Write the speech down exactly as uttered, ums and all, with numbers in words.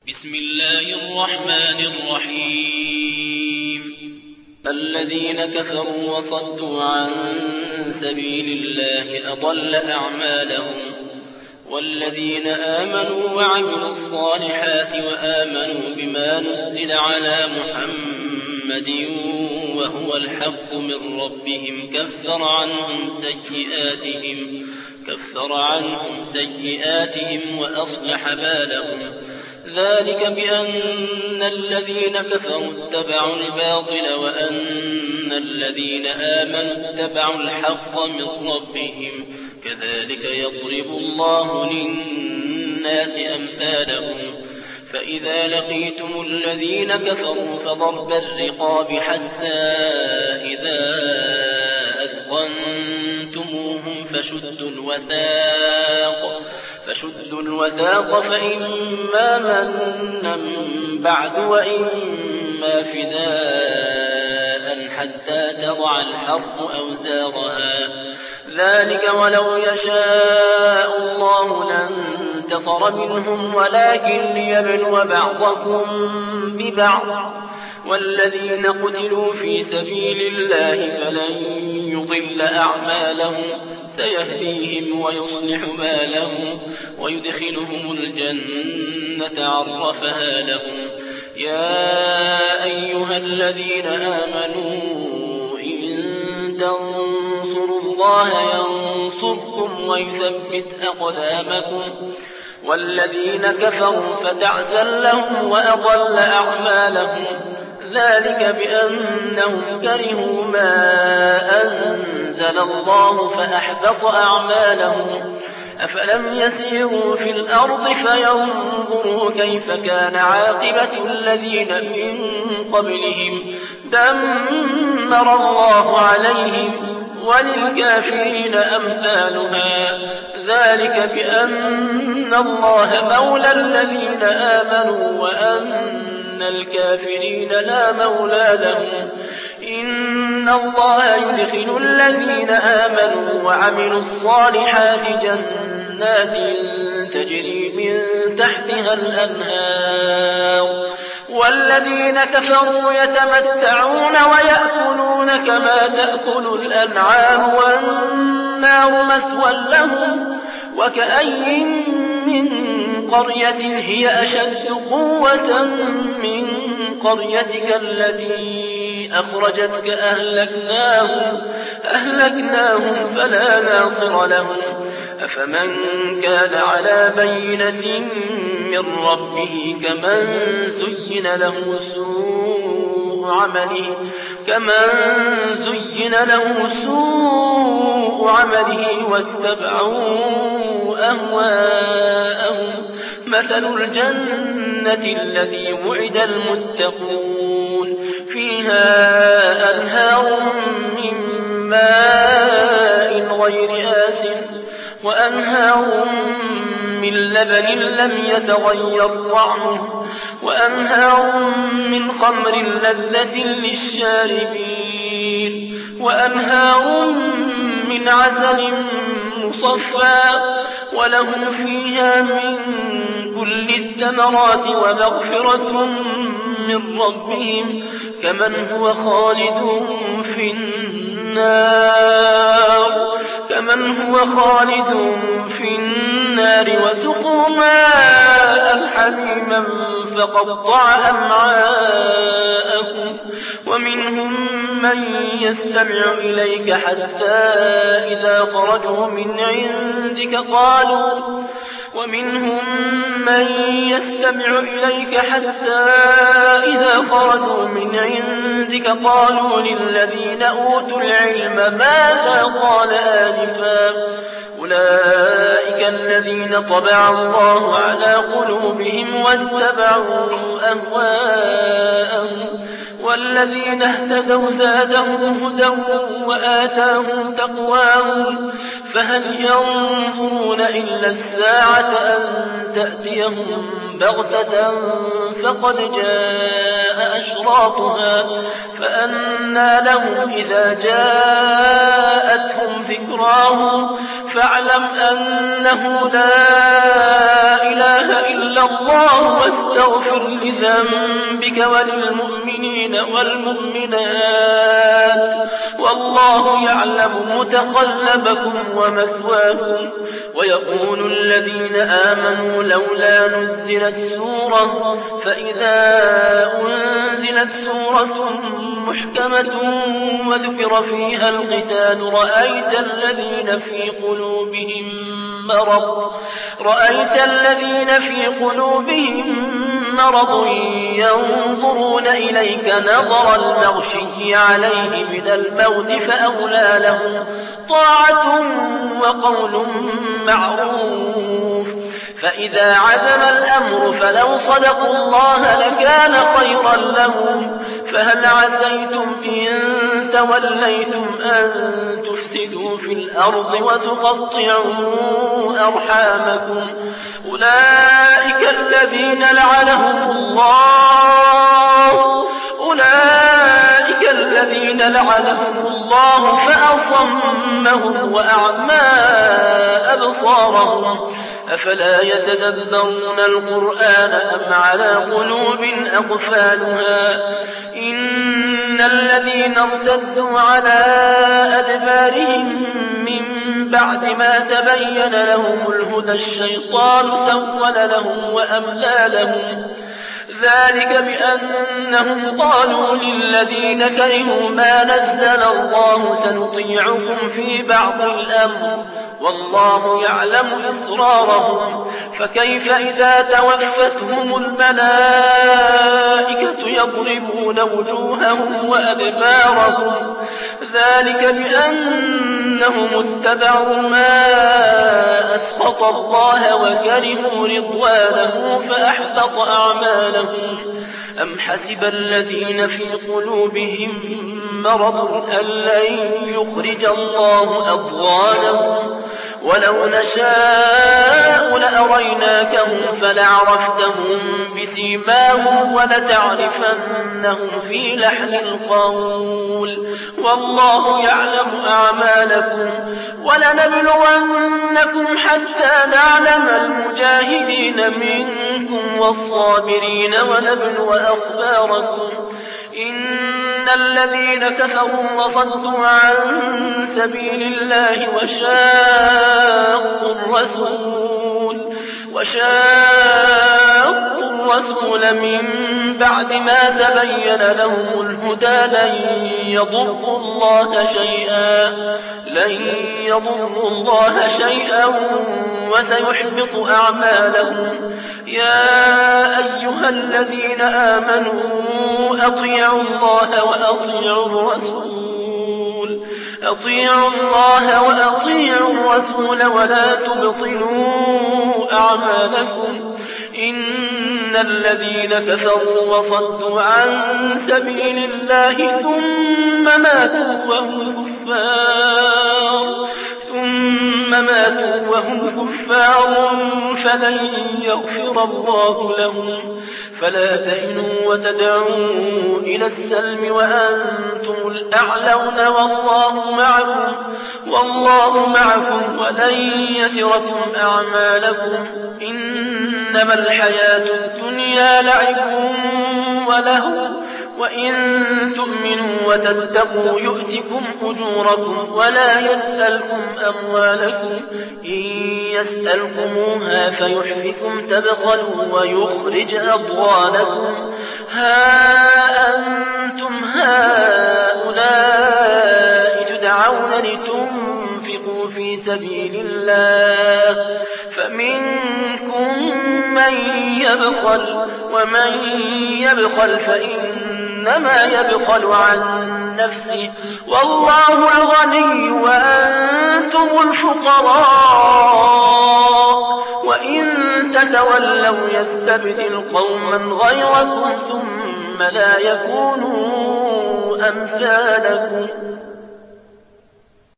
بسم الله الرحمن الرحيم. الذين كفروا وصدوا عن سبيل الله أضل أعمالهم، والذين آمنوا وعملوا الصالحات وآمنوا بما نزل على محمد وهو الحق من ربهم كفر عنهم سيئاتهم كفر عنهم سيئاتهم وأصلح بالهم. ذلك بأن الذين كفروا اتبعوا الباطل وأن الذين آمنوا اتبعوا الحق من ربهم، كذلك يضرب الله للناس أمثالهم. فإذا لقيتم الذين كفروا فضرب الرقاب حتى إذا أثخنتموهم فشدوا الوثاق فشدوا الوثاق فإما منا بعد وإما فداء حتى تضع الحرب أوزارها. ذلك ولو يشاء الله لانتصر منهم ولكن ليبلو بعضكم ببعض. والذين قتلوا في سبيل الله فلن يضل أعمالهم، سيهديهم ويصلح بالهم ويدخلهم الجنة عرفها لهم. يا أيها الذين آمنوا إن تنصروا الله ينصركم ويثبت أقدامكم. والذين كفروا فتعزل لهم وأضل أعمالهم. ذلك بأنهم كرهوا ما أنزل الله فأحبط أعمالهم. أفلم يسيروا في الأرض فينظروا كيف كان عاقبة الذين من قبلهم، دمر الله عليهم وللكافرين أمثالها. ذلك بأن الله مولى الذين آمنوا وأن الكافرين لا مولى لهم. إن الله يدخل الذين آمنوا وعملوا الصالحات جنات تجري من تحتها الأنهار، والذين كفروا يتمتعون ويأكلون كما تأكل الأنعام والنار مثوى لهم. وكأي من قرية هي أشد قوة من قريتك التي أخرجتك أهلكناهم, أهلكناهم فلا ناصر لهم. أفمن كان على بينة من ربه كمن زين له سوء عمله كمن زين له سوء عمله واتبعوا أهواءهم. مثل الجنة التي وعد المتقون فيها أنهار من ماء غير آسن وأنهار من لبن لم يتغير طعمه وأنهار من خمر لذة للشاربين وأنهار من عسل مصفى ولهم فيها من كل الثمرات ومغفرة من ربهم كمن هو خالد في النار كمن هو خالد في النار وسقوا ماء حميما فقطع أمعاءكم. ومنهم من يستمع إليك حتى إذا خرجوا من عندك قالوا ومنهم من يستمع إليك حتى إذا خرجوا من عندك قالوا للذين أوتوا العلم ماذا قال آنفا أولئك الذين طبع الله على قلوبهم واتبعوا أهواءهم. والذين اهتدوا زادهم هدى وآتاهم تقواهم. فهل ينظرون إلا الساعة أن تأتيهم بغتة فقد جاء أشراطها فأنى لهم إذا جاءتهم ذكراهم فاعلم أنه لا إله إلا الله واستغفر لذنبك وللمؤمنين والمؤمنات والله يعلم متقلبكم ومثواكم. ويقول الذين آمنوا لولا نزلت سورة فإذا أنزلت سورة محكمة وذكر فيها القتال رأيت الذين في قلوبهم مرض رأيت الذين في قلوبهم مرض ينظرون إليك نظر المغشي عليه من الموت فأولى لهم طاعة وقول معروف. فإذا عزم الأمر فلو صدقوا الله لكان خيرا لهم. فهل عسيتم إن توليتم أن تفسدوا في الأرض وتقطعوا أرحامكم؟ أولئك الذين لعنهم الله أولئك الذين لعنهم الله فأصمهم وأعمى أبصارهم. أفلا يتدبرون القرآن أم على قلوب أقفالها؟ إن الذين ارتدوا على أدبارهم من بعد ما تبين لهم الهدى الشيطان سول لهم وأملى لهم. ذلك بأنهم قالوا للذين كرهوا ما نزل الله سنطيعكم في بعض الأمر والله يعلم إسرارهم. فكيف إذا توفتهم الملائكة يضربون وجوههم وأدبارهم؟ ذلك بأنهم اتبعوا ما أسخط الله وكرهوا رضوانه فأحبط أعمالهم. أم حسب الذين في قلوبهم مرض أن لن يخرج الله أضغانهم؟ ولو نشاء لأريناكهم فلعرفتهم بسيماهم ولتعرفنهم في لحن القول والله يعلم أعمالكم. ولنبلونكم حتى نعلم المجاهدين منكم والصابرين ونبلو أخباركم. إن الذين كفروا وصدوا عن سبيل الله وشاقوا الرسول وشاقوا الرسول من بعد ما تبين لهم الهدى لن يضروا الله شيئا لن يضروا الله شيئا وسيحبط أعمالهم. يا أيها الذين آمنوا أطيعوا الله وأطيعوا الرسول أطيعوا الله وأطيعوا الرسول ولا تبطلوا أعمالكم. إن الذين كفروا وصدوا عن سبيل الله ثم ماتوا وهم كفار ثم ماتوا وهم كفار فلن يغفر الله لهم. فلا تهنوا وتدعوا إلى السلم وأنتم الأعلون والله معكم والله معكم ولن يتركم أعمالكم. إنما الحياة الدنيا لعب وله وإن تؤمنوا وتتقوا يؤتكم أجوركم ولا يسألكم أموالكم. إن يسألكموها فيحفكم تبخلوا ويخرج أضغانكم. ها أنتم هؤلاء تدعون لتنفقوا في سبيل الله فمنكم من يبخل ومن يبخل فإنما يبخل عن نفسه والله الغني وأنتم الفقراء. وإن تتولوا يستبدل قوما غيركم ثم لا يكونوا أمثالكم.